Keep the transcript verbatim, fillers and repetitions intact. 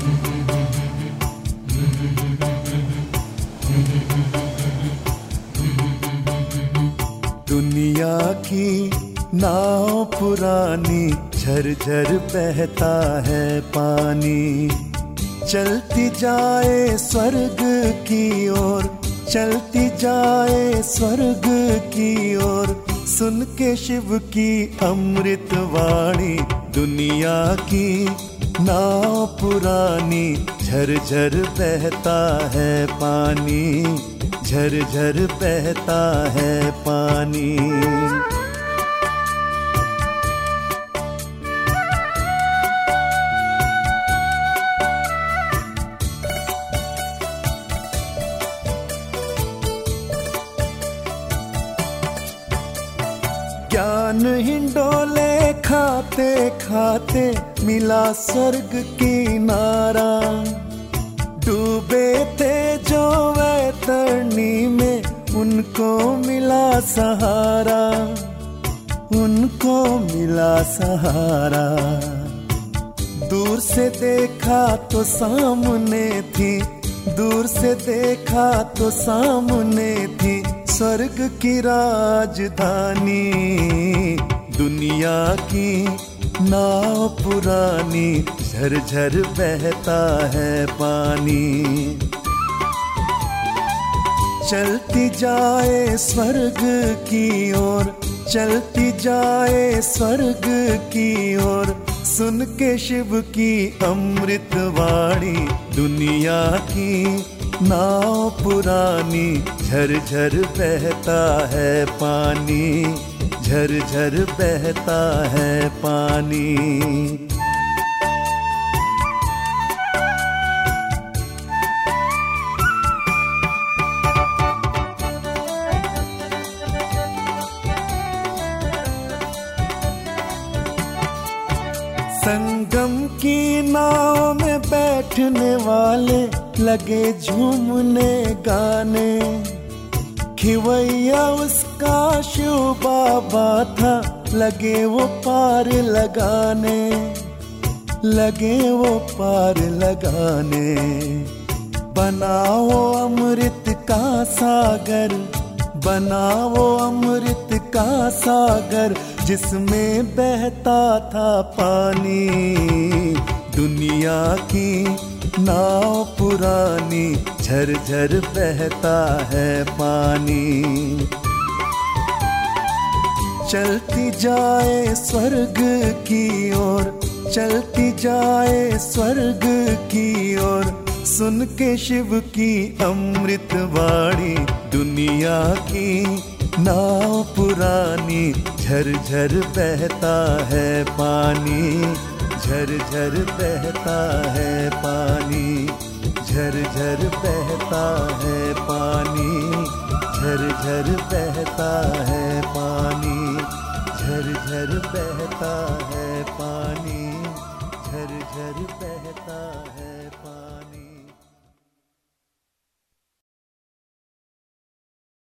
दुनिया की नाव पुरानी, झरझर बहता है पानी। चलती जाए स्वर्ग की ओर, चलती जाए स्वर्ग की ओर, सुन के शिव की अमृत वाणी। दुनिया की नाव पुरानी, झरझर बहता है पानी, झरझर बहता है पानी। ज्ञान हिंडोले खाते खाते मिला स्वर्ग किनारा। डूबे थे जो वैतरणी में, उनको मिला सहारा, उनको मिला सहारा। दूर से देखा तो सामने थी, दूर से देखा तो सामने थी स्वर्ग की राजधानी। दुनिया की नाव पुरानी, झरझर बहता है पानी। चलती जाए स्वर्ग की ओर, चलती जाए स्वर्ग की ओर, सुन के शिव की अमृत वाणी। दुनिया की नाव पुरानी, झरझर बहता है पानी, झरझर बहता है पानी। संगम की नाव में बैठने वाले लगे झूमने गाने। खिवैया उसका शिव बाबा था, लगे वो पार लगाने, लगे वो पार लगाने। बनाओ अमृत का सागर, बनाओ अमृत का सागर, जिसमें बहता था पानी। दुनिया की नाव पुरानी, झरझर बहता है पानी। चलती जाए स्वर्ग की ओर, चलती जाए स्वर्ग की ओर, सुन के शिव की अमृत वाणी। दुनिया की नाव पुरानी, झरझर बहता है पानी, झरझर बहता है पानी, झरझर बहता है पानी, झरझर बहता है पानी, झरझर बहता है पानी, झरझर बहता है।